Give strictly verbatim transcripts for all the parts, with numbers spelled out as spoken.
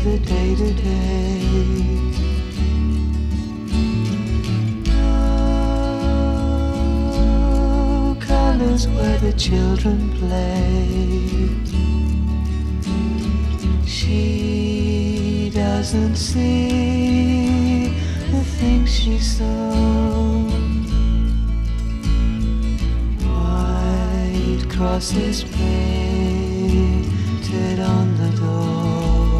the day-to-day. No colors where the children play. She doesn't see the things she saw. White crosses painted on the door.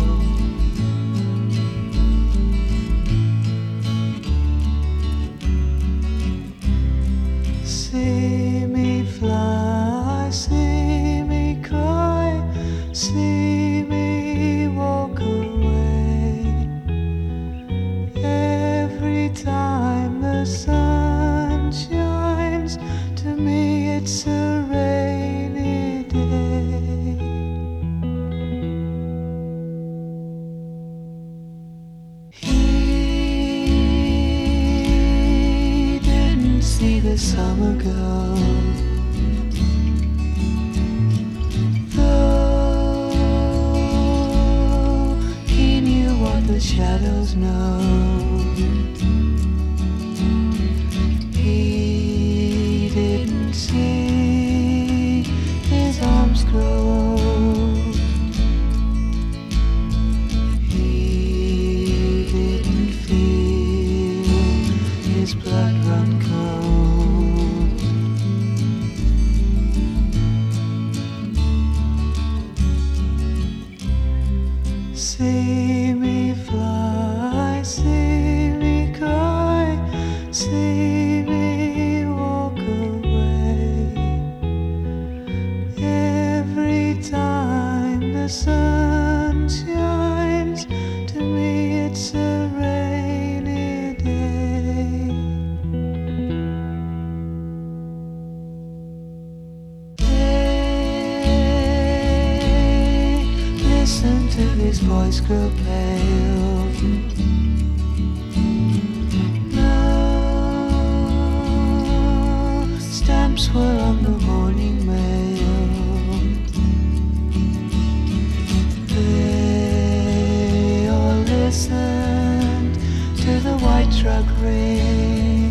See me fly, see me cry, see me walk away. Every time the sun shines, to me it's a rainy day. He didn't see the summer go, though he knew what the shadows know. He didn't see his arms grow old. He didn't feel his blood run cold. See me fly, see me cry, see me walk away. Every time the sun shines, to me it's a rainy day. Hey, listen to his voice grow pale. No stamps were on the morning mail. They all listened to the white truck ring.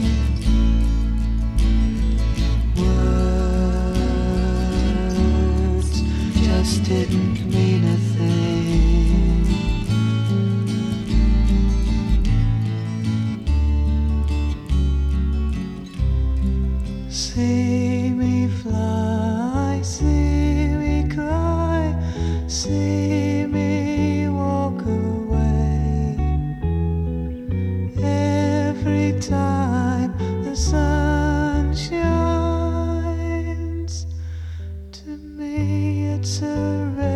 Words just didn't mean a thing. See me fly, see me cry, see me walk away. Every time the sun shines, to me it's a rainy day.